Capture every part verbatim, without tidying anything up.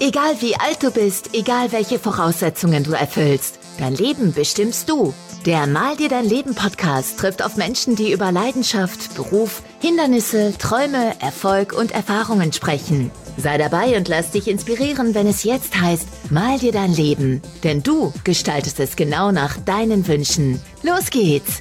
Egal wie alt du bist, egal welche Voraussetzungen du erfüllst, dein Leben bestimmst du. Der Mal dir dein Leben Podcast trifft auf Menschen, die über Leidenschaft, Beruf, Hindernisse, Träume, Erfolg und Erfahrungen sprechen. Sei dabei und lass dich inspirieren, wenn es jetzt heißt, Mal dir dein Leben. Denn du gestaltest es genau nach deinen Wünschen. Los geht's!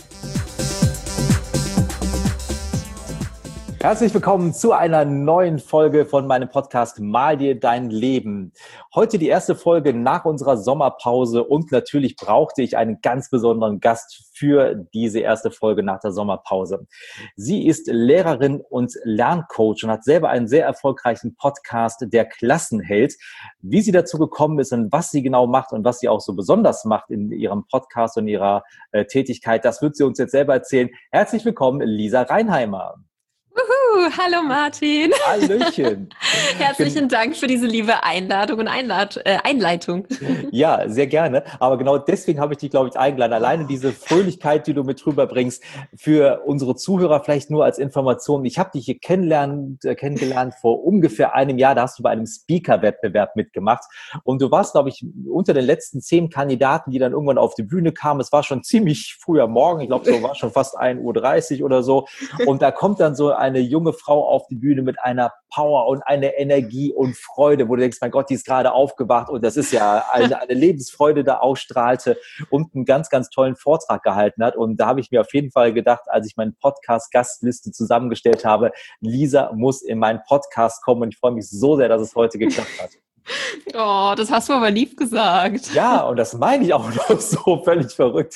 Herzlich willkommen zu einer neuen Folge von meinem Podcast Mal dir dein Leben. Heute die erste Folge nach unserer Sommerpause und natürlich brauchte ich einen ganz besonderen Gast für diese erste Folge nach der Sommerpause. Sie ist Lehrerin und Lerncoach und hat selber einen sehr erfolgreichen Podcast, der Klassenheld. Wie sie dazu gekommen ist und was sie genau macht und was sie auch so besonders macht in ihrem Podcast und ihrer äh, Tätigkeit, das wird sie uns jetzt selber erzählen. Herzlich willkommen, Lisa Reinheimer. Uhu, hallo Martin. Hallöchen. Herzlichen Dank für diese liebe Einladung und Einlad- äh, Einleitung. Ja, sehr gerne. Aber genau deswegen habe ich dich, glaube ich, eingeladen. Alleine diese Fröhlichkeit, die du mit rüberbringst, für unsere Zuhörer vielleicht nur als Information. Ich habe dich hier kennengelernt, äh, kennengelernt vor ungefähr einem Jahr. Da hast du bei einem Speaker-Wettbewerb mitgemacht. Und du warst, glaube ich, unter den letzten zehn Kandidaten, die dann irgendwann auf die Bühne kamen. Es war schon ziemlich früher Morgen. Ich glaube, so war schon fast ein Uhr dreißig oder so. Und da kommt dann so eine junge Frau auf die Bühne mit einer Power und einer Energie und Freude, wo du denkst, mein Gott, die ist gerade aufgewacht und das ist ja eine, eine Lebensfreude da ausstrahlte und einen ganz, ganz tollen Vortrag gehalten hat. Und da habe ich mir auf jeden Fall gedacht, als ich meine Podcast-Gastliste zusammengestellt habe, Lisa muss in meinen Podcast kommen und ich freue mich so sehr, dass es heute geklappt hat. Oh, das hast du aber lieb gesagt. Ja, und das meine ich auch noch so völlig verrückt.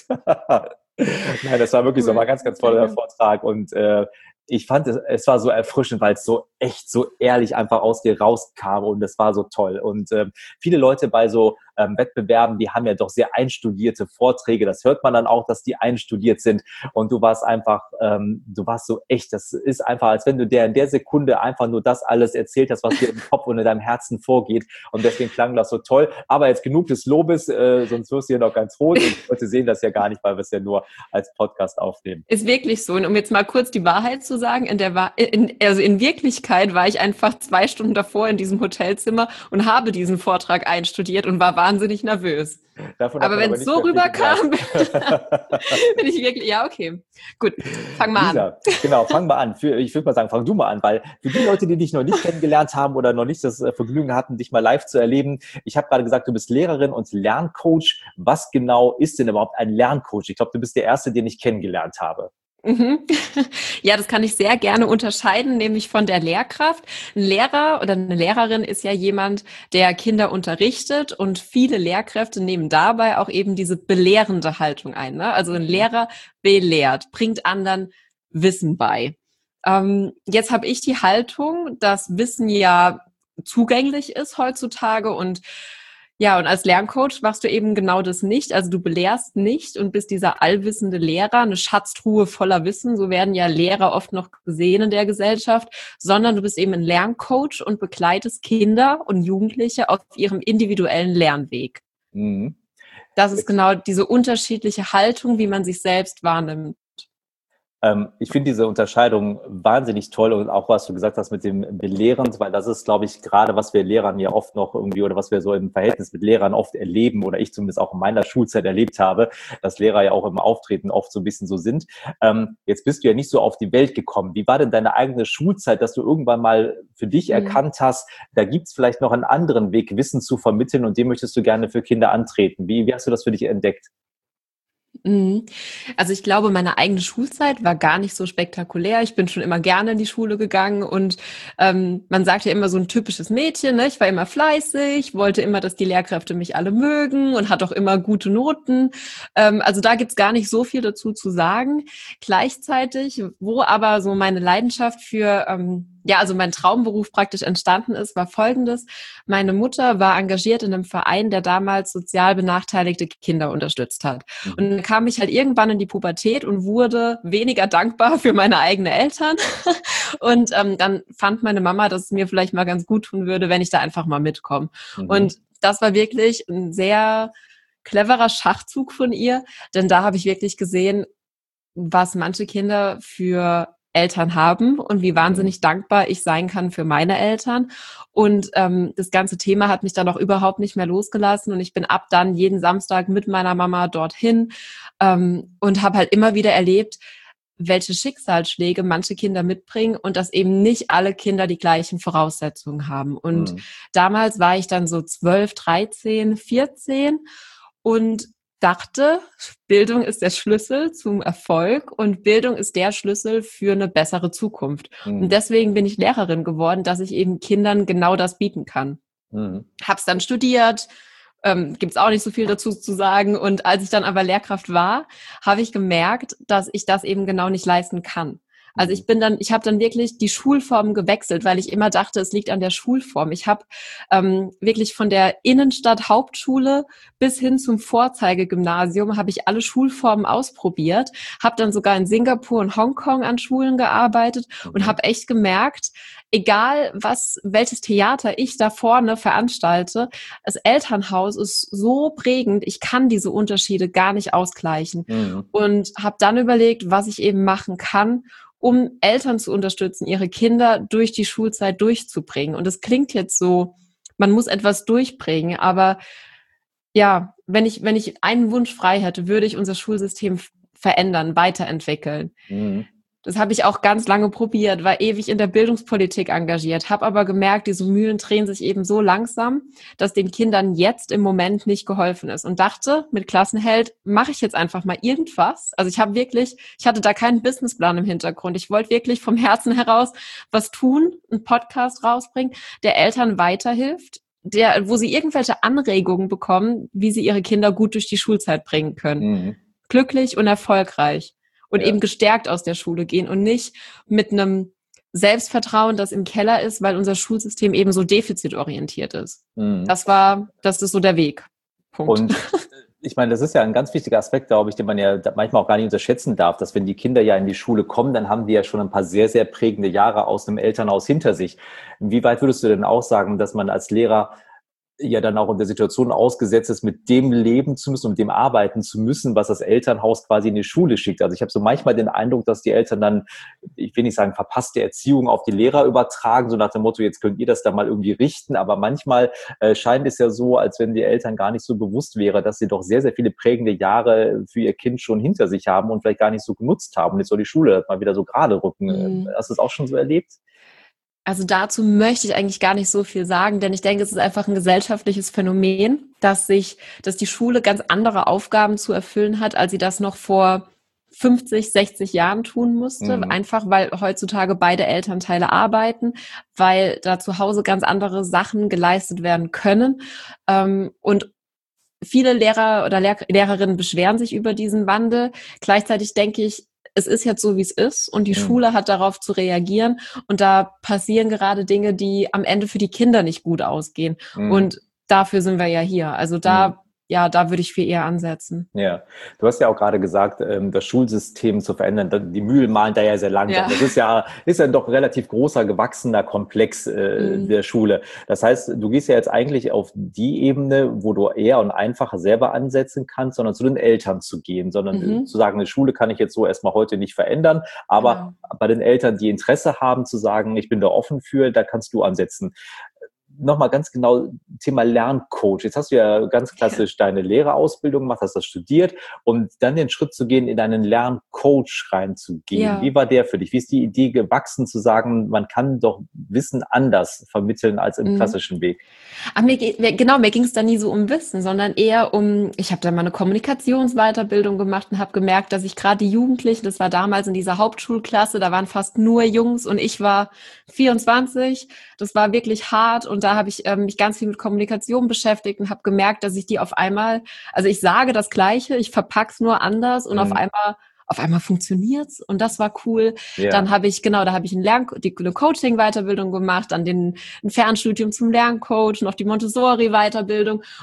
Nein, das war wirklich so, war ein ganz, ganz toller Vortrag und äh, ich fand, es, es war so erfrischend, weil es so echt, so ehrlich einfach aus dir rauskam und das war so toll. Und ähm, viele Leute bei so ähm, Wettbewerben, die haben ja doch sehr einstudierte Vorträge. Das hört man dann auch, dass die einstudiert sind. Und du warst einfach, ähm, du warst so echt. Das ist einfach, als wenn du der in der Sekunde einfach nur das alles erzählt hast, was dir im Kopf und in deinem Herzen vorgeht. Und deswegen klang das so toll. Aber jetzt genug des Lobes, äh, sonst wirst du ja noch ganz rot. Und die Leute sehen das ja gar nicht, weil wir es ja nur als Podcast aufnehmen. Ist wirklich so. Und um jetzt mal kurz die Wahrheit zu sagen, in der in, also in Wirklichkeit war ich einfach zwei Stunden davor in diesem Hotelzimmer und habe diesen Vortrag einstudiert und war wahnsinnig nervös. Davon aber wenn es so rüberkam, bin ich wirklich, ja, okay. Gut, fang mal Lisa, an. Genau, fang mal an. Für, ich würde mal sagen, fang du mal an, weil für die Leute, die dich noch nicht kennengelernt haben oder noch nicht das Vergnügen hatten, dich mal live zu erleben, ich habe gerade gesagt, du bist Lehrerin und Lerncoach. Was genau ist denn überhaupt ein Lerncoach? Ich glaube, du bist der Erste, den ich kennengelernt habe. Mhm. Ja, das kann ich sehr gerne unterscheiden, nämlich von der Lehrkraft. Ein Lehrer oder eine Lehrerin ist ja jemand, der Kinder unterrichtet und viele Lehrkräfte nehmen dabei auch eben diese belehrende Haltung ein. Ne? Also ein Lehrer belehrt, bringt anderen Wissen bei. Ähm, jetzt habe ich die Haltung, dass Wissen ja zugänglich ist heutzutage und ja, und als Lerncoach machst du eben genau das nicht. Also du belehrst nicht und bist dieser allwissende Lehrer, eine Schatztruhe voller Wissen. So werden ja Lehrer oft noch gesehen in der Gesellschaft, sondern du bist eben ein Lerncoach und begleitest Kinder und Jugendliche auf ihrem individuellen Lernweg. Mhm. Das ist genau diese unterschiedliche Haltung, wie man sich selbst wahrnimmt. Ähm, ich finde diese Unterscheidung wahnsinnig toll und auch, was du gesagt hast mit dem Belehrend, weil das ist, glaube ich, gerade, was wir Lehrern ja oft noch irgendwie oder was wir so im Verhältnis mit Lehrern oft erleben oder ich zumindest auch in meiner Schulzeit erlebt habe, dass Lehrer ja auch im Auftreten oft so ein bisschen so sind. Ähm, jetzt bist du ja nicht so auf die Welt gekommen. Wie war denn deine eigene Schulzeit, dass du irgendwann mal für dich mhm. erkannt hast, da gibt's vielleicht noch einen anderen Weg, Wissen zu vermitteln und den möchtest du gerne für Kinder antreten? Wie, wie hast du das für dich entdeckt? Also ich glaube, meine eigene Schulzeit war gar nicht so spektakulär. Ich bin schon immer gerne in die Schule gegangen und ähm, man sagt ja immer so ein typisches Mädchen, ne? Ich war immer fleißig, wollte immer, dass die Lehrkräfte mich alle mögen und hatte auch immer gute Noten. Ähm, also da gibt's gar nicht so viel dazu zu sagen. Gleichzeitig, wo aber so meine Leidenschaft für ähm, ja, also mein Traumberuf praktisch entstanden ist, war Folgendes. Meine Mutter war engagiert in einem Verein, der damals sozial benachteiligte Kinder unterstützt hat. Mhm. Und dann kam ich halt irgendwann in die Pubertät und wurde weniger dankbar für meine eigenen Eltern. Und ähm, dann fand meine Mama, dass es mir vielleicht mal ganz gut tun würde, wenn ich da einfach mal mitkomme. Mhm. Und das war wirklich ein sehr cleverer Schachzug von ihr, denn da habe ich wirklich gesehen, was manche Kinder für Eltern haben und wie wahnsinnig dankbar ich sein kann für meine Eltern. Und ähm, das ganze Thema hat mich dann auch überhaupt nicht mehr losgelassen und ich bin ab dann jeden Samstag mit meiner Mama dorthin ähm, und habe halt immer wieder erlebt, welche Schicksalsschläge manche Kinder mitbringen und dass eben nicht alle Kinder die gleichen Voraussetzungen haben. Und mhm. damals war ich dann so zwölf, dreizehn, vierzehn und dachte, Bildung ist der Schlüssel zum Erfolg und Bildung ist der Schlüssel für eine bessere Zukunft. Mhm. Und deswegen bin ich Lehrerin geworden, dass ich eben Kindern genau das bieten kann. Mhm. Hab's dann studiert, ähm, gibt's auch nicht so viel dazu zu sagen. Und als ich dann aber Lehrkraft war, habe ich gemerkt, dass ich das eben genau nicht leisten kann. Also ich bin dann, ich habe dann wirklich die Schulform gewechselt, weil ich immer dachte, es liegt an der Schulform. Ich habe ähm, wirklich von der Innenstadt Hauptschule bis hin zum Vorzeigegymnasium habe ich alle Schulformen ausprobiert, habe dann sogar in Singapur und Hongkong an Schulen gearbeitet und habe echt gemerkt, egal was, welches Theater ich da vorne veranstalte, das Elternhaus ist so prägend, ich kann diese Unterschiede gar nicht ausgleichen. Mhm. Und habe dann überlegt, was ich eben machen kann, um Eltern zu unterstützen, ihre Kinder durch die Schulzeit durchzubringen. Und es klingt jetzt so, man muss etwas durchbringen, aber ja, wenn ich, wenn ich einen Wunsch frei hätte, würde ich unser Schulsystem verändern, weiterentwickeln. Mhm. Das habe ich auch ganz lange probiert, war ewig in der Bildungspolitik engagiert, habe aber gemerkt, diese Mühlen drehen sich eben so langsam, dass den Kindern jetzt im Moment nicht geholfen ist und dachte, mit Klassenheld mache ich jetzt einfach mal irgendwas. Also ich habe wirklich, ich hatte da keinen Businessplan im Hintergrund. Ich wollte wirklich vom Herzen heraus was tun, einen Podcast rausbringen, der Eltern weiterhilft, der, wo sie irgendwelche Anregungen bekommen, wie sie ihre Kinder gut durch die Schulzeit bringen können. Mhm. Glücklich und erfolgreich. Und ja. eben gestärkt aus der Schule gehen und nicht mit einem Selbstvertrauen, das im Keller ist, weil unser Schulsystem eben so defizitorientiert ist. Mhm. Das war, das ist so der Weg. Punkt. Und ich meine, das ist ja ein ganz wichtiger Aspekt, glaube ich, den man ja manchmal auch gar nicht unterschätzen darf, dass wenn die Kinder ja in die Schule kommen, dann haben die ja schon ein paar sehr, sehr prägende Jahre aus einem Elternhaus hinter sich. Wie weit würdest du denn auch sagen, dass man als Lehrer ja dann auch in der Situation ausgesetzt ist, mit dem leben zu müssen und mit dem arbeiten zu müssen, was das Elternhaus quasi in die Schule schickt. Also ich habe so manchmal den Eindruck, dass die Eltern dann, ich will nicht sagen, verpasste Erziehung auf die Lehrer übertragen, so nach dem Motto, jetzt könnt ihr das da mal irgendwie richten, aber manchmal äh, scheint es ja so, als wenn die Eltern gar nicht so bewusst wäre, dass sie doch sehr, sehr viele prägende Jahre für ihr Kind schon hinter sich haben und vielleicht gar nicht so genutzt haben. Und jetzt soll die Schule mal wieder so gerade rücken. Mhm. Hast du das auch schon so erlebt? Also dazu möchte ich eigentlich gar nicht so viel sagen, denn ich denke, es ist einfach ein gesellschaftliches Phänomen, dass sich, dass die Schule ganz andere Aufgaben zu erfüllen hat, als sie das noch vor fünfzig, sechzig Jahren tun musste. Mhm. Einfach, weil heutzutage beide Elternteile arbeiten, weil da zu Hause ganz andere Sachen geleistet werden können. Und viele Lehrer oder Lehr- Lehrerinnen beschweren sich über diesen Wandel. Gleichzeitig denke ich, es ist jetzt so, wie es ist und die mhm. Schule hat darauf zu reagieren und da passieren gerade Dinge, die am Ende für die Kinder nicht gut ausgehen mhm. und dafür sind wir ja hier. Also da mhm. ja, da würde ich viel eher ansetzen. Ja, du hast ja auch gerade gesagt, das Schulsystem zu verändern, die Mühlen malen da ja sehr langsam. Ja. Das ist ja, ist ja doch ein relativ großer, gewachsener Komplex äh, mhm. der Schule. Das heißt, du gehst ja jetzt eigentlich auf die Ebene, wo du eher und einfacher selber ansetzen kannst, sondern zu den Eltern zu gehen, sondern mhm. zu sagen, eine Schule kann ich jetzt so erstmal heute nicht verändern, aber genau. bei den Eltern, die Interesse haben, zu sagen, ich bin da offen für, da kannst du ansetzen. Nochmal ganz genau Thema Lerncoach. Jetzt hast du ja ganz klassisch deine Lehrerausbildung gemacht, hast das studiert und dann den Schritt zu gehen, in einen Lerncoach reinzugehen. Ja. Wie war der für dich? Wie ist die Idee gewachsen, zu sagen, man kann doch Wissen anders vermitteln als im mhm. klassischen Weg? Ach, mir, genau, mir ging es da nie so um Wissen, sondern eher um, ich habe da mal eine Kommunikationsweiterbildung gemacht und habe gemerkt, dass ich gerade die Jugendlichen, das war damals in dieser Hauptschulklasse, da waren fast nur Jungs und ich war vierundzwanzig, das war wirklich hart und da habe ich ähm, mich ganz viel mit Kommunikation beschäftigt und habe gemerkt, dass ich die auf einmal, also ich sage das Gleiche, ich verpack's nur anders und mhm. auf einmal auf einmal funktioniert's und das war cool. Yeah. Dann habe ich, genau, da habe ich ein Lern- die, eine Coaching-Weiterbildung gemacht, dann den, ein Fernstudium zum Lerncoach, noch die Montessori-Weiterbildung und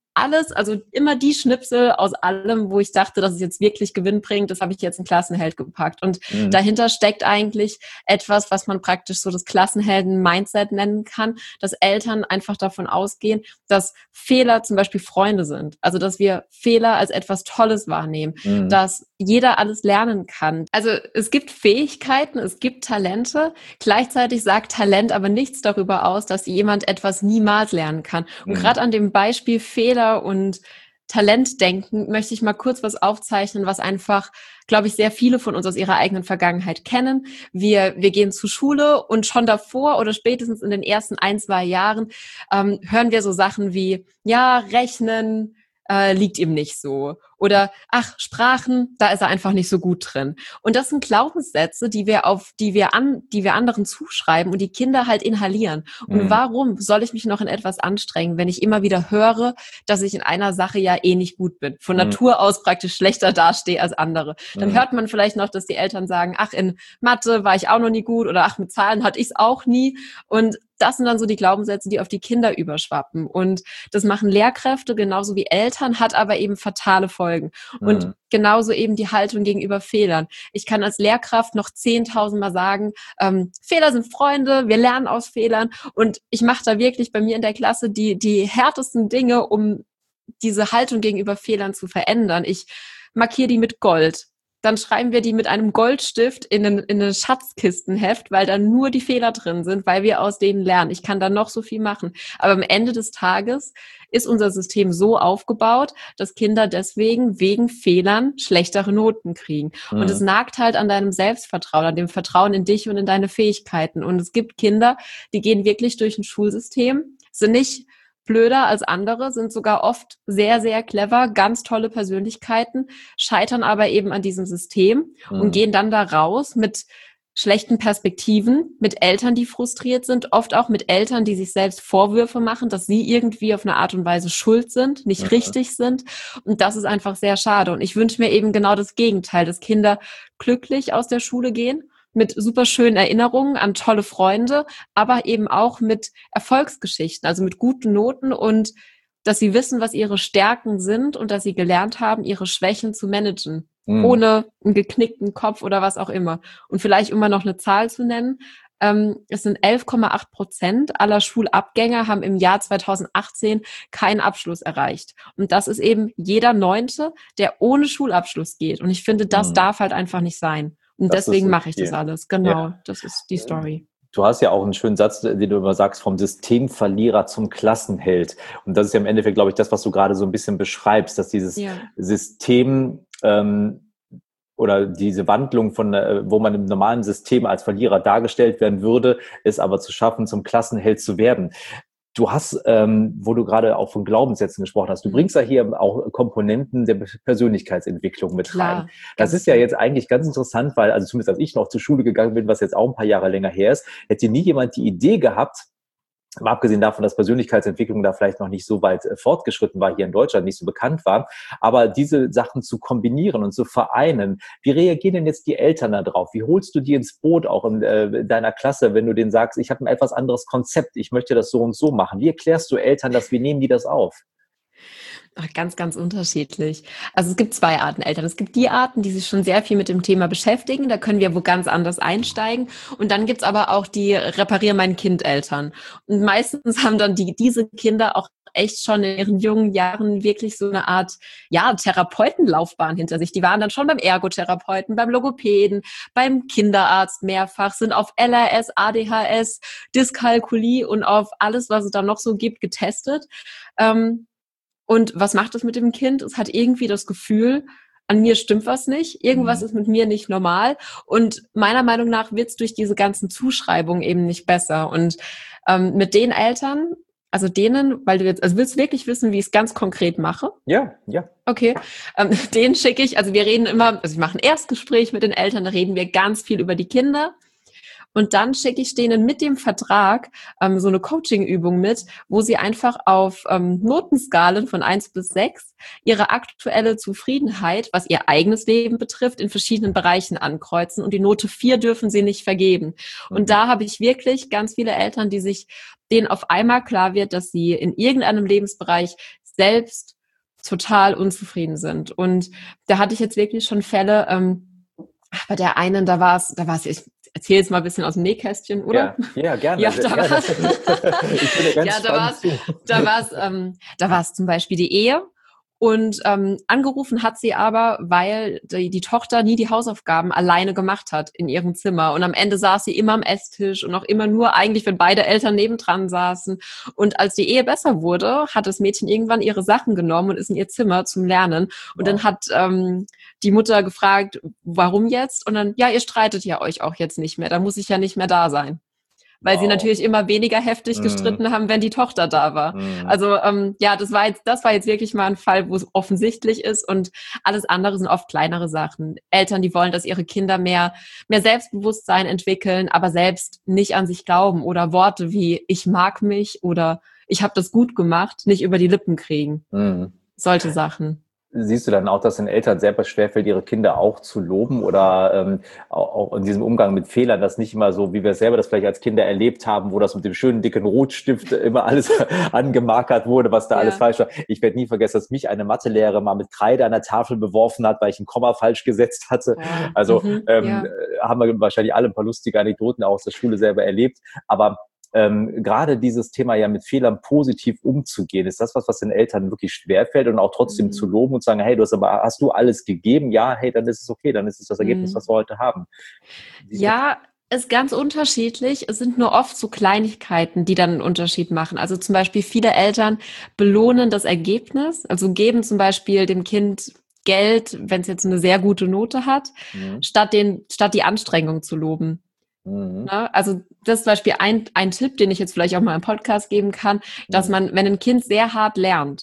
alles, also immer die Schnipsel aus allem, wo ich dachte, dass es jetzt wirklich Gewinn bringt, das habe ich jetzt in Klassenheld gepackt. Und mhm. dahinter steckt eigentlich etwas, was man praktisch so das Klassenhelden-Mindset nennen kann, dass Eltern einfach davon ausgehen, dass Fehler zum Beispiel Freunde sind. Also, dass wir Fehler als etwas Tolles wahrnehmen, mhm. dass jeder alles lernen kann. Also, es gibt Fähigkeiten, es gibt Talente. Gleichzeitig sagt Talent aber nichts darüber aus, dass jemand etwas niemals lernen kann. Und mhm. gerade an dem Beispiel Fehler und Talentdenken möchte ich mal kurz was aufzeichnen, was einfach, glaube ich, sehr viele von uns aus ihrer eigenen Vergangenheit kennen. Wir, wir gehen zur Schule und schon davor oder spätestens in den ersten ein, zwei Jahren ähm, hören wir so Sachen wie, ja, Rechnen äh, liegt ihm nicht so. Oder, ach, Sprachen, da ist er einfach nicht so gut drin. Und das sind Glaubenssätze, die wir auf, die wir an, die wir anderen zuschreiben und die Kinder halt inhalieren. Und mhm. warum soll ich mich noch in etwas anstrengen, wenn ich immer wieder höre, dass ich in einer Sache ja eh nicht gut bin, von mhm. Natur aus praktisch schlechter dastehe als andere? Dann mhm. hört man vielleicht noch, dass die Eltern sagen, ach, in Mathe war ich auch noch nie gut oder ach, mit Zahlen hatte ich es auch nie. Und das sind dann so die Glaubenssätze, die auf die Kinder überschwappen. Und das machen Lehrkräfte genauso wie Eltern, hat aber eben fatale Folgen. Und mhm. genauso eben die Haltung gegenüber Fehlern. Ich kann als Lehrkraft noch zehntausendmal sagen, ähm, Fehler sind Freunde, wir lernen aus Fehlern. Und ich mache da wirklich bei mir in der Klasse die, die härtesten Dinge, um diese Haltung gegenüber Fehlern zu verändern. Ich markiere die mit Gold. Dann schreiben wir die mit einem Goldstift in ein, in ein Schatzkistenheft, weil da nur die Fehler drin sind, weil wir aus denen lernen. Ich kann da noch so viel machen. Aber am Ende des Tages ist unser System so aufgebaut, dass Kinder deswegen wegen Fehlern schlechtere Noten kriegen. Mhm. Und es nagt halt an deinem Selbstvertrauen, an dem Vertrauen in dich und in deine Fähigkeiten. Und es gibt Kinder, die gehen wirklich durch ein Schulsystem, sind nicht blöder als andere, sind sogar oft sehr, sehr clever, ganz tolle Persönlichkeiten, scheitern aber eben an diesem System mhm. und gehen dann da raus mit schlechten Perspektiven, mit Eltern, die frustriert sind, oft auch mit Eltern, die sich selbst Vorwürfe machen, dass sie irgendwie auf eine Art und Weise schuld sind, nicht mhm. richtig sind. Und das ist einfach sehr schade. Und ich wünsche mir eben genau das Gegenteil, dass Kinder glücklich aus der Schule gehen, mit super schönen Erinnerungen an tolle Freunde, aber eben auch mit Erfolgsgeschichten, also mit guten Noten und dass sie wissen, was ihre Stärken sind und dass sie gelernt haben, ihre Schwächen zu managen, mhm. ohne einen geknickten Kopf oder was auch immer. Und vielleicht, um mal noch eine Zahl zu nennen, ähm, es sind elf Komma acht Prozent aller Schulabgänger haben im Jahr zweitausendachtzehn keinen Abschluss erreicht. Und das ist eben jeder Neunte, der ohne Schulabschluss geht. Und ich finde, das mhm. darf halt einfach nicht sein. Und das deswegen mache ich das alles. Genau, ja. Das ist die Story. Du hast ja auch einen schönen Satz, den du immer sagst, vom Systemverlierer zum Klassenheld. Und das ist ja im Endeffekt, glaube ich, das, was du gerade so ein bisschen beschreibst, dass dieses ja. System ähm, oder diese Wandlung von, äh, wo man im normalen System als Verlierer dargestellt werden würde, es aber zu schaffen, zum Klassenheld zu werden. Du hast, ähm, wo du gerade auch von Glaubenssätzen gesprochen hast, du bringst ja hier auch Komponenten der Persönlichkeitsentwicklung mit Klar, rein. Das ist ja jetzt eigentlich ganz interessant, weil, also zumindest als ich noch zur Schule gegangen bin, was jetzt auch ein paar Jahre länger her ist, hätte nie jemand die Idee gehabt, mal abgesehen davon, dass Persönlichkeitsentwicklung da vielleicht noch nicht so weit fortgeschritten war, hier in Deutschland nicht so bekannt war, aber diese Sachen zu kombinieren und zu vereinen. Wie reagieren denn jetzt die Eltern da drauf? Wie holst du die ins Boot auch in äh, deiner Klasse, wenn du denen sagst, ich habe ein etwas anderes Konzept, ich möchte das so und so machen? Wie erklärst du Eltern das? Wie nehmen die das auf? Ach, ganz, ganz unterschiedlich. Also es gibt zwei Arten Eltern. Es gibt die Arten, die sich schon sehr viel mit dem Thema beschäftigen. Da können wir wo ganz anders einsteigen. Und dann gibt's aber auch die Reparier mein Kind Eltern. Und meistens haben dann die diese Kinder auch echt schon in ihren jungen Jahren wirklich so eine Art, ja, Therapeutenlaufbahn hinter sich. Die waren dann schon beim Ergotherapeuten, beim Logopäden, beim Kinderarzt mehrfach, sind auf L R S, A D H S, Dyskalkulie und auf alles, was es da noch so gibt, getestet. Ähm, Und was macht es mit dem Kind? Es hat irgendwie das Gefühl, an mir stimmt was nicht, irgendwas mhm. ist mit mir nicht normal. Und meiner Meinung nach wird es durch diese ganzen Zuschreibungen eben nicht besser. Und ähm, mit den Eltern, also denen, weil du jetzt, also willst du wirklich wissen, wie ich es ganz konkret mache? Ja, ja. Okay, ähm, denen schicke ich, also wir reden immer, also ich mache ein Erstgespräch mit den Eltern, da reden wir ganz viel über die Kinder. Und dann schicke ich denen mit dem Vertrag ähm, so eine Coaching-Übung mit, wo sie einfach auf ähm, Notenskalen von eins bis sechs ihre aktuelle Zufriedenheit, was ihr eigenes Leben betrifft, in verschiedenen Bereichen ankreuzen. Und die Note vier dürfen sie nicht vergeben. Und mhm. da habe ich wirklich ganz viele Eltern, die sich denen auf einmal klar wird, dass sie in irgendeinem Lebensbereich selbst total unzufrieden sind. Und da hatte ich jetzt wirklich schon Fälle, ähm, bei der einen, da war es, da war es, ich erzähle jetzt mal ein bisschen aus dem Nähkästchen, oder? Ja, ja, gerne. Ja, da ja, war's, ich bin ja ganz ja, da war es, da war es, ähm, da war es zum Beispiel die Ehe. Und ähm, angerufen hat sie aber, weil die, die Tochter nie die Hausaufgaben alleine gemacht hat in ihrem Zimmer. Und am Ende saß sie immer am Esstisch und auch immer nur eigentlich, wenn beide Eltern nebendran saßen. Und als die Ehe besser wurde, hat das Mädchen irgendwann ihre Sachen genommen und ist in ihr Zimmer zum Lernen. Und wow. dann hat ähm, die Mutter gefragt, warum jetzt? Und dann, ja, ihr streitet ja euch auch jetzt nicht mehr. Da muss ich ja nicht mehr da sein. Weil wow. sie natürlich immer weniger heftig gestritten mm. haben, wenn die Tochter da war. Mm. Also ähm, ja, das war jetzt, das war jetzt wirklich mal ein Fall, wo es offensichtlich ist, und alles andere sind oft kleinere Sachen. Eltern, die wollen, dass ihre Kinder mehr mehr Selbstbewusstsein entwickeln, aber selbst nicht an sich glauben, oder Worte wie ich mag mich oder ich habe das gut gemacht nicht über die Lippen kriegen. Mm. Solche Sachen. Siehst du dann auch, dass den Eltern selber schwerfällt, ihre Kinder auch zu loben, oder ähm, auch in diesem Umgang mit Fehlern, das nicht immer so, wie wir selber das vielleicht als Kinder erlebt haben, wo das mit dem schönen dicken Rotstift immer alles angemarkert wurde, was da ja. alles falsch war. Ich werde nie vergessen, dass mich eine Mathelehrerin mal mit Kreide an der Tafel beworfen hat, weil ich ein Komma falsch gesetzt hatte. Ja. Also mhm, ähm, ja. haben wir wahrscheinlich alle ein paar lustige Anekdoten aus der Schule selber erlebt, aber Ähm, gerade dieses Thema ja mit Fehlern positiv umzugehen, ist das was, was den Eltern wirklich schwerfällt, und auch trotzdem mhm. zu loben und zu sagen, hey, du hast aber, hast du alles gegeben? Ja, hey, dann ist es okay, dann ist es das Ergebnis, mhm. was wir heute haben. Diese ja, ist ganz unterschiedlich. Es sind nur oft so Kleinigkeiten, die dann einen Unterschied machen. Also zum Beispiel viele Eltern belohnen das Ergebnis, also geben zum Beispiel dem Kind Geld, wenn es jetzt eine sehr gute Note hat, mhm. statt den, statt die Anstrengung zu loben. Mhm. Also das ist zum Beispiel ein, ein Tipp, den ich jetzt vielleicht auch mal im Podcast geben kann, dass mhm. man, wenn ein Kind sehr hart lernt,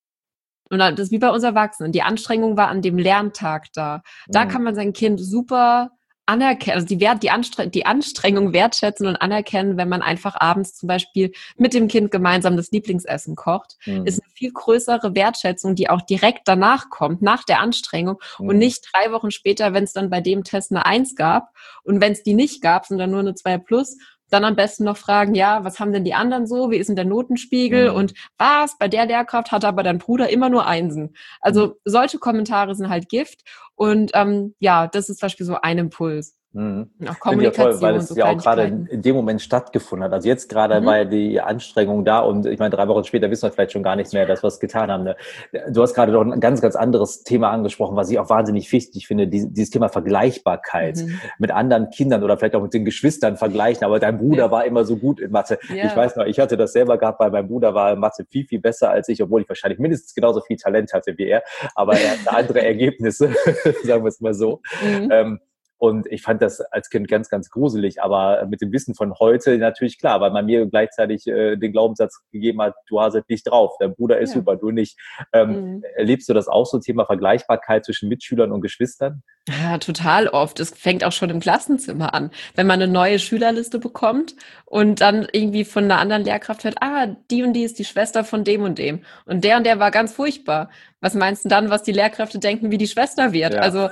und das ist wie bei uns Erwachsenen, die Anstrengung war an dem Lerntag da, da mhm. kann man sein Kind super anerkennen, also die, Wert, die, Anstre- die Anstrengung wertschätzen und anerkennen, wenn man einfach abends zum Beispiel mit dem Kind gemeinsam das Lieblingsessen kocht, mhm. ist eine viel größere Wertschätzung, die auch direkt danach kommt, nach der Anstrengung, mhm. und nicht drei Wochen später, wenn es dann bei dem Test eine Eins gab, und wenn es die nicht gab, sondern nur eine zwei plus, dann am besten noch fragen, ja, was haben denn die anderen so? Wie ist denn der Notenspiegel? Mhm. Und was? Bei der Lehrkraft hatte aber dein Bruder immer nur Einsen. Also mhm. solche Kommentare sind halt Gift. Und ähm, ja, das ist zum Beispiel so ein Impuls. Mhm. Auch Kommunikation. Ja toll, weil es so ja auch gerade in, in dem Moment stattgefunden hat. Also jetzt gerade mhm. war ja die Anstrengung da, und ich meine, drei Wochen später wissen wir vielleicht schon gar nichts mehr, dass wir es getan haben. Ne? Du hast gerade doch ein ganz, ganz anderes Thema angesprochen, was ich auch wahnsinnig wichtig finde, dieses, dieses Thema Vergleichbarkeit mhm. mit anderen Kindern oder vielleicht auch mit den Geschwistern vergleichen. Aber dein Bruder ja. war immer so gut in Mathe. Ja. Ich weiß noch, ich hatte das selber gehabt, weil mein Bruder war in Mathe viel, viel besser als ich, obwohl ich wahrscheinlich mindestens genauso viel Talent hatte wie er. Aber er hatte andere Ergebnisse, sagen wir es mal so. Mhm. Ähm, Und ich fand das als Kind ganz, ganz gruselig, aber mit dem Wissen von heute natürlich klar, weil man mir gleichzeitig äh, den Glaubenssatz gegeben hat, du hast es nicht drauf, dein Bruder ist ja. super, du nicht. Ähm, mhm. Erlebst du das auch so, Thema Vergleichbarkeit zwischen Mitschülern und Geschwistern? Ja, total oft. Es fängt auch schon im Klassenzimmer an. Wenn man eine neue Schülerliste bekommt und dann irgendwie von einer anderen Lehrkraft hört, ah, die und die ist die Schwester von dem und dem. Und der und der war ganz furchtbar. Was meinst du dann, was die Lehrkräfte denken, wie die Schwester wird? Ja. Also,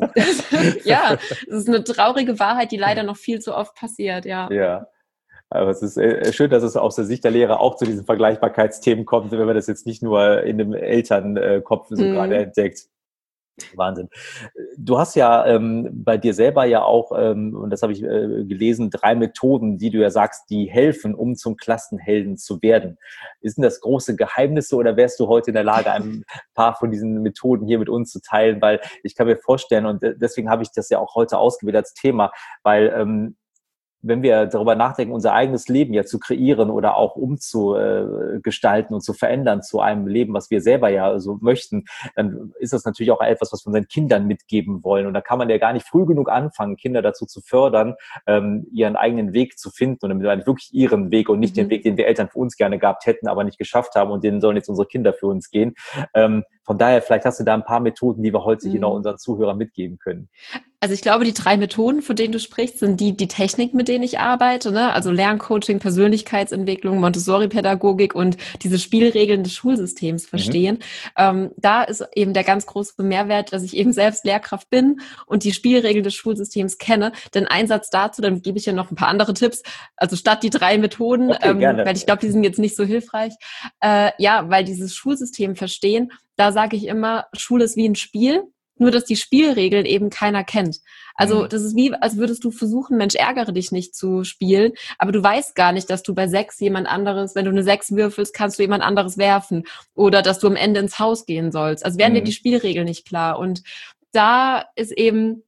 ja, es ist eine traurige Wahrheit, die leider noch viel zu oft passiert, ja. Ja. Aber es ist schön, dass es aus der Sicht der Lehrer auch zu diesen Vergleichbarkeitsthemen kommt, wenn man das jetzt nicht nur in dem Elternkopf so mhm. gerade entdeckt. Wahnsinn. Du hast ja ähm, bei dir selber ja auch, ähm, und das habe ich äh, gelesen, drei Methoden, die du ja sagst, die helfen, um zum Klassenhelden zu werden. Ist denn das große Geheimnisse, oder wärst du heute in der Lage, ein paar von diesen Methoden hier mit uns zu teilen? Weil ich kann mir vorstellen, und deswegen habe ich das ja auch heute ausgewählt als Thema, weil ähm, wenn wir darüber nachdenken, unser eigenes Leben ja zu kreieren oder auch umzugestalten und zu verändern zu einem Leben, was wir selber ja so möchten, dann ist das natürlich auch etwas, was wir unseren Kindern mitgeben wollen. Und da kann man ja gar nicht früh genug anfangen, Kinder dazu zu fördern, ähm, ihren eigenen Weg zu finden, und damit wirklich ihren Weg und nicht mhm. den Weg, den wir Eltern für uns gerne gehabt hätten, aber nicht geschafft haben, und den sollen jetzt unsere Kinder für uns gehen. Ähm, von daher, vielleicht hast du da ein paar Methoden, die wir heute mhm. genau unseren Zuhörern mitgeben können. Also ich glaube, die drei Methoden, von denen du sprichst, sind die, die Technik, mit denen ich arbeite, ne? Also Lerncoaching, Persönlichkeitsentwicklung, Montessori-Pädagogik und diese Spielregeln des Schulsystems verstehen. Mhm. Ähm, da ist eben der ganz große Mehrwert, dass ich eben selbst Lehrkraft bin und die Spielregeln des Schulsystems kenne. Denn ein Satz dazu, dann gebe ich ja noch ein paar andere Tipps. Also statt die drei Methoden, okay, ähm, weil ich glaube, die sind jetzt nicht so hilfreich. Äh, ja, weil dieses Schulsystem verstehen, da sage ich immer, Schule ist wie ein Spiel. Nur, dass die Spielregeln eben keiner kennt. Also das ist wie, als würdest du versuchen, Mensch, ärgere dich nicht zu spielen, aber du weißt gar nicht, dass du bei sechs jemand anderes, wenn du eine sechs würfelst, kannst du jemand anderes werfen oder dass du am Ende ins Haus gehen sollst. Also werden mhm. dir die Spielregeln nicht klar. Und da ist eben,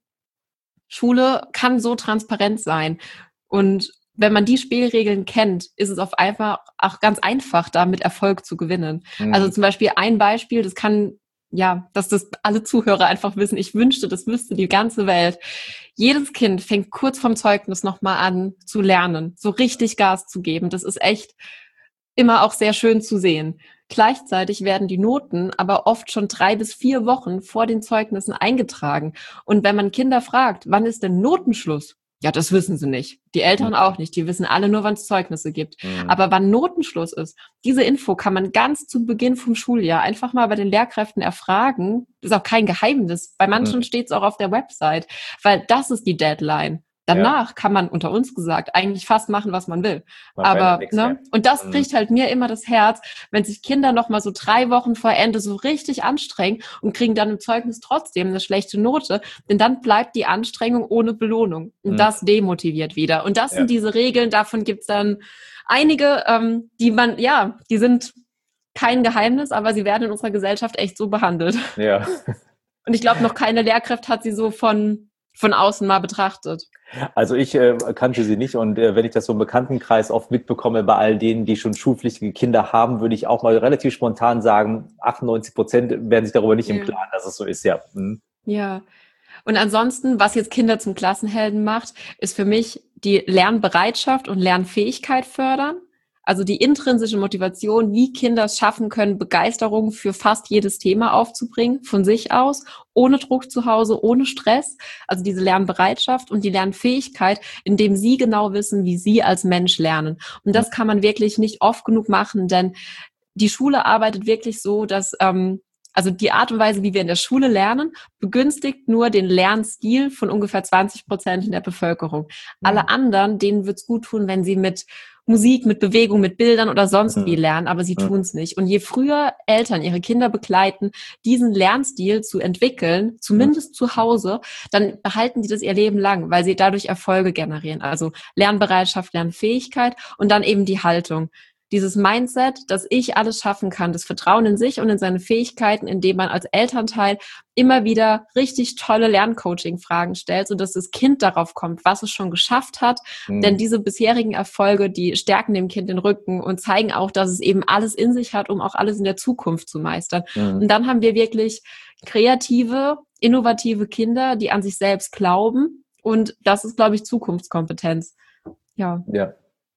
Schule kann so transparent sein. Und wenn man die Spielregeln kennt, ist es auf einfach auch ganz einfach, da mit Erfolg zu gewinnen. Mhm. Also zum Beispiel ein Beispiel, das kann ja, dass das alle Zuhörer einfach wissen. Ich wünschte, das wüsste die ganze Welt. Jedes Kind fängt kurz vorm Zeugnis nochmal an zu lernen, so richtig Gas zu geben. Das ist echt immer auch sehr schön zu sehen. Gleichzeitig werden die Noten aber oft schon drei bis vier Wochen vor den Zeugnissen eingetragen. Und wenn man Kinder fragt, wann ist denn Notenschluss? Ja, das wissen sie nicht. Die Eltern auch nicht. Die wissen alle nur, wann es Zeugnisse gibt. Mhm. Aber wann Notenschluss ist, diese Info kann man ganz zu Beginn vom Schuljahr einfach mal bei den Lehrkräften erfragen. Das ist auch kein Geheimnis. Bei manchen mhm. steht es auch auf der Website, weil das ist die Deadline. Danach ja. kann man unter uns gesagt eigentlich fast machen, was man will. Man Aber ne? Und das bricht halt mir immer das Herz, wenn sich Kinder noch mal so drei Wochen vor Ende so richtig anstrengen und kriegen dann im Zeugnis trotzdem eine schlechte Note, denn dann bleibt die Anstrengung ohne Belohnung. Und mhm. das demotiviert wieder. Und das ja. sind diese Regeln, davon gibt's dann einige, ähm, die man, ja, die sind kein Geheimnis, aber sie werden in unserer Gesellschaft echt so behandelt. Ja. Und ich glaube, noch keine Lehrkraft hat sie so von von außen mal betrachtet. Also ich äh, kannte sie nicht und äh, wenn ich das so im Bekanntenkreis oft mitbekomme, bei all denen, die schon schulpflichtige Kinder haben, würde ich auch mal relativ spontan sagen, achtundneunzig Prozent werden sich darüber nicht ja. im Klaren, dass es so ist, ja. Mhm. Ja. Und ansonsten, was jetzt Kinder zum Klassenhelden macht, ist für mich die Lernbereitschaft und Lernfähigkeit fördern. Also die intrinsische Motivation, wie Kinder es schaffen können, Begeisterung für fast jedes Thema aufzubringen, von sich aus, ohne Druck zu Hause, ohne Stress. Also diese Lernbereitschaft und die Lernfähigkeit, indem sie genau wissen, wie sie als Mensch lernen. Und das kann man wirklich nicht oft genug machen, denn die Schule arbeitet wirklich so, dass ähm, also die Art und Weise, wie wir in der Schule lernen, begünstigt nur den Lernstil von ungefähr zwanzig Prozent in der Bevölkerung. Mhm. Alle anderen, denen wird's gut tun, wenn sie mit Musik, mit Bewegung, mit Bildern oder sonst mhm. wie lernen, aber sie mhm. tun's nicht. Und je früher Eltern ihre Kinder begleiten, diesen Lernstil zu entwickeln, zumindest mhm. zu Hause, dann behalten die das ihr Leben lang, weil sie dadurch Erfolge generieren. Also Lernbereitschaft, Lernfähigkeit und dann eben die Haltung. Dieses Mindset, dass ich alles schaffen kann, das Vertrauen in sich und in seine Fähigkeiten, indem man als Elternteil immer wieder richtig tolle Lerncoaching-Fragen stellt, sodass das Kind darauf kommt, was es schon geschafft hat. Mhm. Denn diese bisherigen Erfolge, die stärken dem Kind den Rücken und zeigen auch, dass es eben alles in sich hat, um auch alles in der Zukunft zu meistern. Mhm. Und dann haben wir wirklich kreative, innovative Kinder, die an sich selbst glauben. Und das ist, glaube ich, Zukunftskompetenz. Ja. Ja.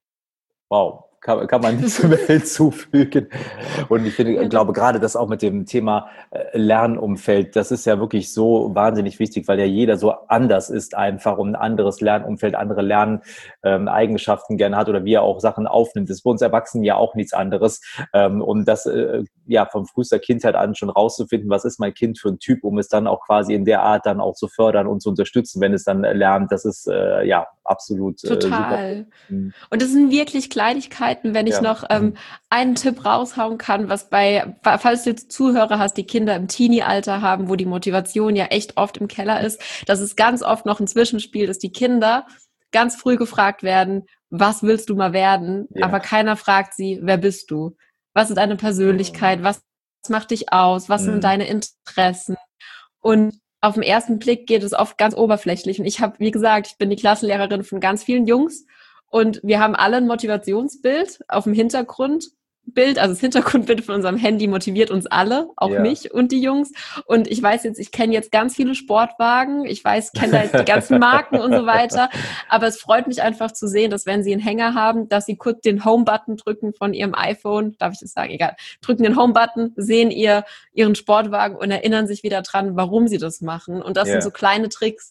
Wow. Kann, kann man nicht so mehr hinzufügen. Und ich finde, ich glaube gerade das auch mit dem Thema Lernumfeld, das ist ja wirklich so wahnsinnig wichtig, weil ja jeder so anders ist einfach und ein anderes Lernumfeld, andere Lerneigenschaften ähm, gerne hat oder wie er auch Sachen aufnimmt. Das ist bei uns Erwachsenen ja auch nichts anderes. Ähm, und das äh, ja von frühester Kindheit an schon rauszufinden, was ist mein Kind für ein Typ, um es dann auch quasi in der Art dann auch zu fördern und zu unterstützen, wenn es dann lernt, das ist äh, ja absolut äh, total. Super. Und das sind wirklich Kleinigkeiten, wenn ich ja. noch ähm, einen Tipp raushauen kann, was bei, falls du jetzt Zuhörer hast, die Kinder im Teenie-Alter haben, wo die Motivation ja echt oft im Keller ist, dass es ganz oft noch ein Zwischenspiel, dass die Kinder ganz früh gefragt werden, was willst du mal werden? Ja. Aber keiner fragt sie, wer bist du? Was ist deine Persönlichkeit? Was macht dich aus? Was mhm. sind deine Interessen? Und auf den ersten Blick geht es oft ganz oberflächlich. Und ich habe, wie gesagt, ich bin die Klassenlehrerin von ganz vielen Jungs. Und wir haben alle ein Motivationsbild auf dem Hintergrundbild, also das Hintergrundbild von unserem Handy motiviert uns alle, auch ja. mich und die Jungs. Und ich weiß jetzt, ich kenne jetzt ganz viele Sportwagen, ich weiß, kenne da jetzt die ganzen Marken und so weiter. Aber es freut mich einfach zu sehen, dass wenn sie einen Hänger haben, dass sie kurz den Home-Button drücken von ihrem iPhone, darf ich das sagen? Egal. Drücken den Home-Button, sehen ihr ihren Sportwagen und erinnern sich wieder dran, warum sie das machen. Und das ja. sind so kleine Tricks,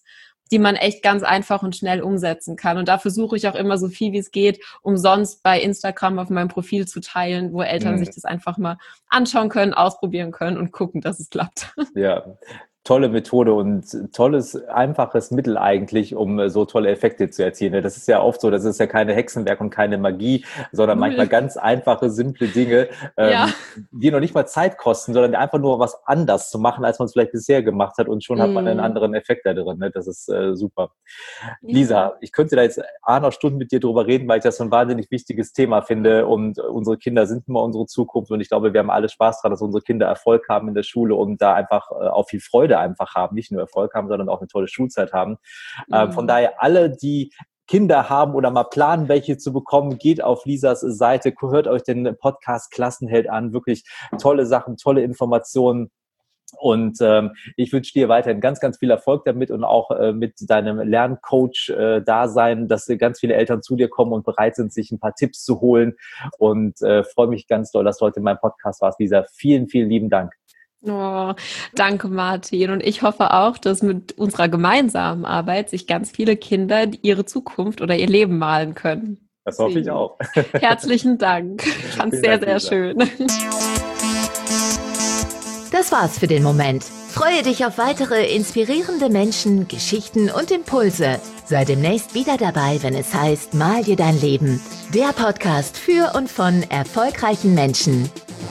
die man echt ganz einfach und schnell umsetzen kann. Und da versuche ich auch immer so viel wie es geht, umsonst bei Instagram auf meinem Profil zu teilen, wo Eltern mhm. sich das einfach mal anschauen können, ausprobieren können und gucken, dass es klappt. Ja. Tolle Methode und tolles, einfaches Mittel eigentlich, um so tolle Effekte zu erzielen. Das ist ja oft so, das ist ja keine Hexenwerk und keine Magie, sondern Null. manchmal ganz einfache, simple Dinge, ja. ähm, die noch nicht mal Zeit kosten, sondern einfach nur was anders zu machen, als man es vielleicht bisher gemacht hat und schon mm. hat man einen anderen Effekt da drin. Ne? Das ist äh, super. Ja. Lisa, ich könnte da jetzt auch noch Stunden mit dir drüber reden, weil ich das so ein wahnsinnig wichtiges Thema finde und unsere Kinder sind immer unsere Zukunft und ich glaube, wir haben alle Spaß daran, dass unsere Kinder Erfolg haben in der Schule und da einfach äh, auch viel Freude einfach haben, nicht nur Erfolg haben, sondern auch eine tolle Schulzeit haben. Mhm. Äh, von daher alle, die Kinder haben oder mal planen, welche zu bekommen, geht auf Lisas Seite, hört euch den Podcast Klassenheld an, wirklich tolle Sachen, tolle Informationen. Und ähm, ich wünsche dir weiterhin ganz, ganz viel Erfolg damit und auch äh, mit deinem Lerncoach-Dasein, äh, dass ganz viele Eltern zu dir kommen und bereit sind, sich ein paar Tipps zu holen. Und äh, freue mich ganz doll, dass du heute in meinem Podcast warst, Lisa. Vielen, vielen lieben Dank. Oh, danke, Martin. Und ich hoffe auch, dass mit unserer gemeinsamen Arbeit sich ganz viele Kinder ihre Zukunft oder ihr Leben malen können. Das hoffe ich auch. Herzlichen Dank. Ich fand es sehr, sehr schön. Das war's für den Moment. Freue dich auf weitere inspirierende Menschen, Geschichten und Impulse. Sei demnächst wieder dabei, wenn es heißt, Mal dir dein Leben. Der Podcast für und von erfolgreichen Menschen.